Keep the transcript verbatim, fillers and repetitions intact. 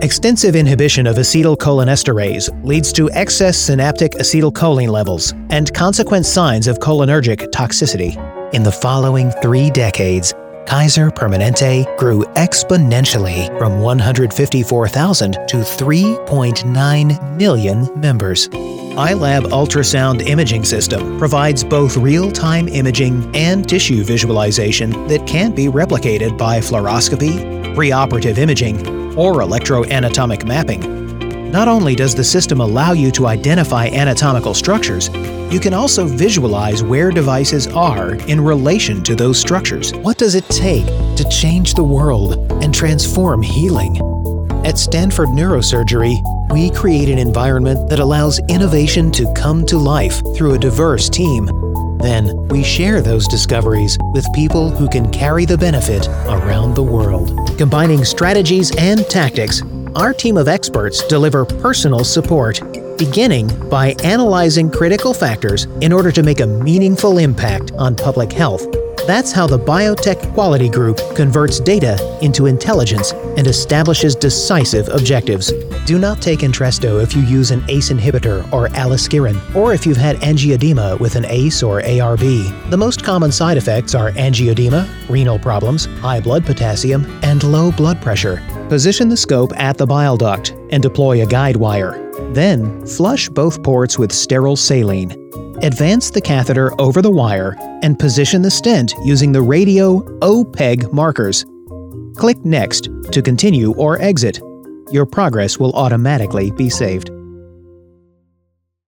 Extensive inhibition of acetylcholinesterase leads to excess synaptic acetylcholine levels and consequent signs of cholinergic toxicity. In the following three decades, Kaiser Permanente grew exponentially from one hundred fifty-four thousand to three point nine million members. iLab Ultrasound Imaging System provides both real-time imaging and tissue visualization that can't be replicated by fluoroscopy, preoperative imaging, or electroanatomic mapping. Not only does the system allow you to identify anatomical structures, you can also visualize where devices are in relation to those structures. What does it take to change the world and transform healing? At Stanford Neurosurgery, we create an environment that allows innovation to come to life through a diverse team. Then, we share those discoveries with people who can carry the benefit around the world. Combining strategies and tactics, our team of experts deliver personal support, beginning by analyzing critical factors in order to make a meaningful impact on public health. That's how the Biotech Quality Group converts data into intelligence and establishes decisive objectives. Do not take Entresto if you use an A C E inhibitor or aliskiren, or if you've had angioedema with an A C E or A R B. The most common side effects are angioedema, renal problems, high blood potassium, and low blood pressure. Position the scope at the bile duct and deploy a guide wire. Then, flush both ports with sterile saline. Advance the catheter over the wire and position the stent using the radio O-PEG markers. Click Next to continue or exit. Your progress will automatically be saved.